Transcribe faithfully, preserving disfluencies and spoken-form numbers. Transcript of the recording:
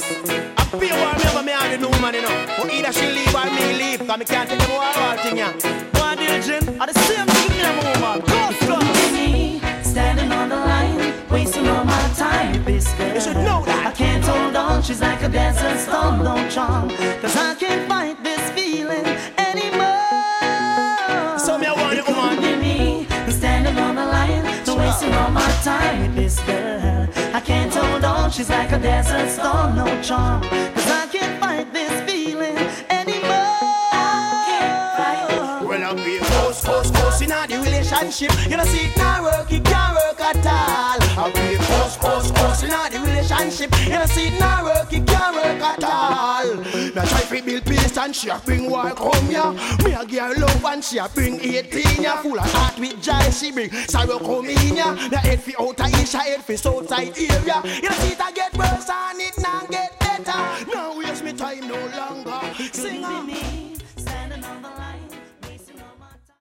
I feel what me over me and the new man, you know. But either she leave or me leave, cause me can't take them all all thing, yeah. One diligent, are the same thing me and my woman. Go, go. Me standing on the line, wasting all my time, this girl. You should know that. I can't hold on, she's like a desert storm, don't charm. Cause I can't fight this feeling anymore. So me I want you, woman. Me standing on the line, no wasting all my time with this girl. I can't hold on, she's like a desert storm, no charm. Cause I can't fight this feeling anymore. I can't fight. Well, I'll be a force, force, force in the relationship. You know, see, it can't work, it can't work at all. I'll be a force, force, force in the relationship. You know, see, it can't work, it can't work at all. Me a try to build peace and she a bring work home, yeah. Me a give her love and she a bring eighteen, yeah. Full of heart with joy, she bring sorrow come in, yeah. Me head fi outer east, her head fi south side area. You know, see, it a get worse and it not get better. Now waste me time no longer. Sing on.